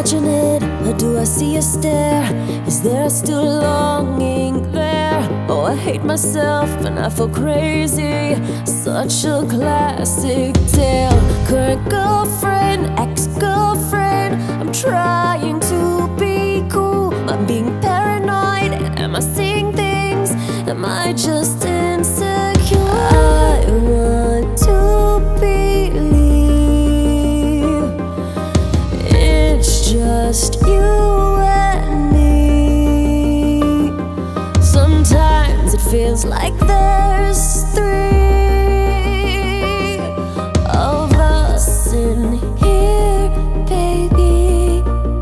imagine it, or do I see a stare? Is there still longing there? Oh, I hate myself and I feel crazy. Such a classic tale. Current girlfriend, ex-girlfriend. I'm trying to be cool. I'm being paranoid. Am I seeing things? Am I just insecure? I want to believe it's just you and me. Sometimes it feels like there's three of us in here, baby.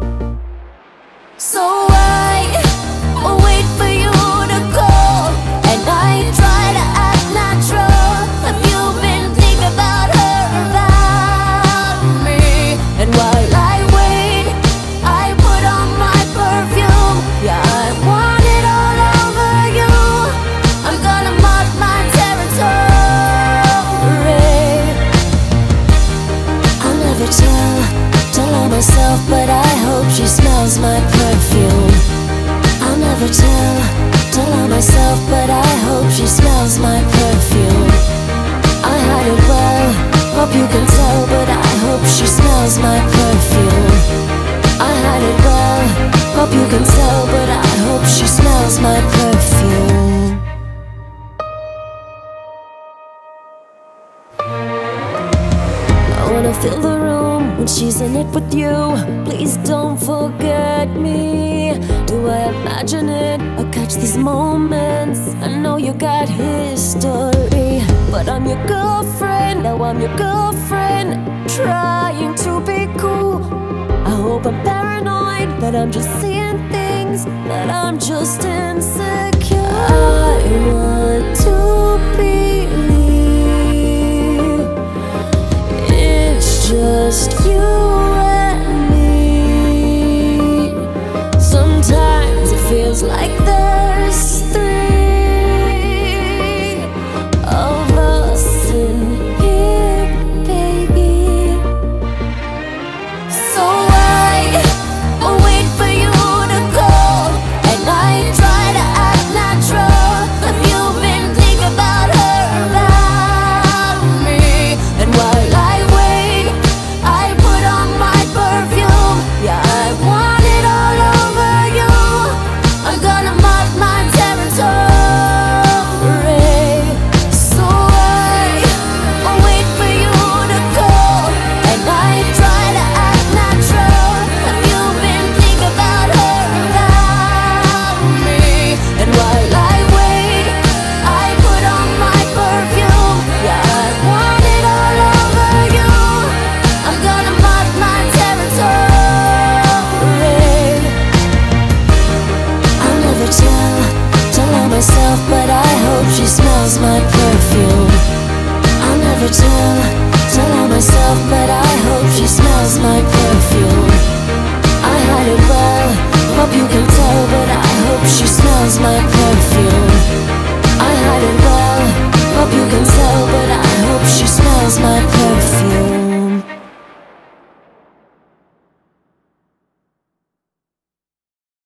So I wait for you to call, and I try to act natural. Have you been thinking about her, about me? And while I wait, I put on my perfume. Yeah, I want it all over you. I'm gonna mark my territory. I'll never tell on myself, but I hope she smells my perfume. I'll never tell on myself, but I hope she smells my perfume. I hide it well, hope you can tell, but I hope she smells my perfume. I hide it well, hope you can tell, but I hope she smells my perfume. I wanna fill the room when she's in it with you. Please don't forget me. Do I imagine it or catch these moments? I know you got history, but I'm your girlfriend. Now I'm your girlfriend, trying to be cool. I hope I'm paranoid, that I'm just seeing things, that I'm just insecure. I want to believe it's just you